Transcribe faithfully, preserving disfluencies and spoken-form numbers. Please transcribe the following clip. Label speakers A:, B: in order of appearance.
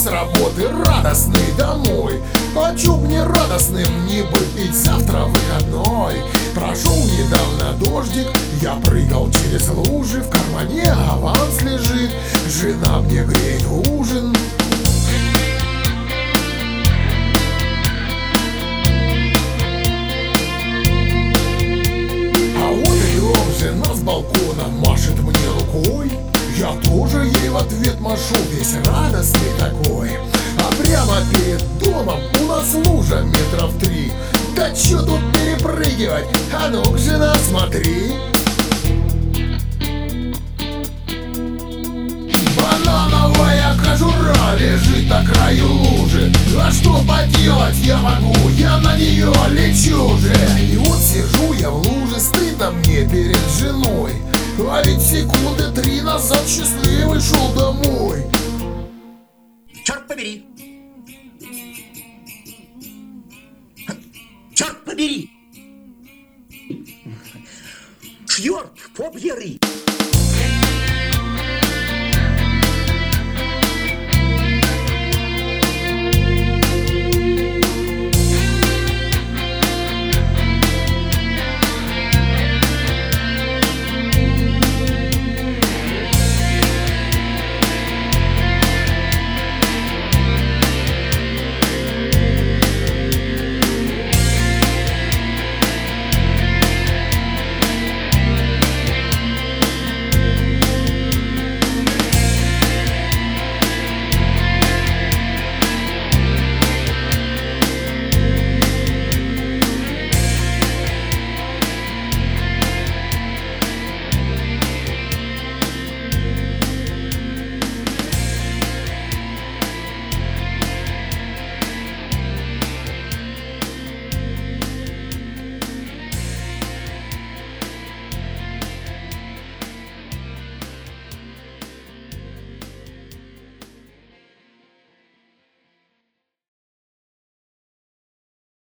A: с работы радостный домой. А чё мне радостным не быть, ведь завтра выходной. Прошел недавно дождик, я прыгал через лужи, в кармане аванс лежит, жена мне греет ужин. А вот идем, жена с балкона машет мне рукой, я тоже ей в ответ машу, весь радостный такой. А прямо перед домом у нас лужа метров три. Да чё тут перепрыгивать? А ну-ка, жена, смотри. Банановая кожура лежит на краю лужи. А что поделать я могу? Я на нее лечу же. И вот сижу я в луже, стыдно мне перед женой. А ведь секунды три назад счастливый шел домой.
B: Черт побери! Черт побери! Черт побери!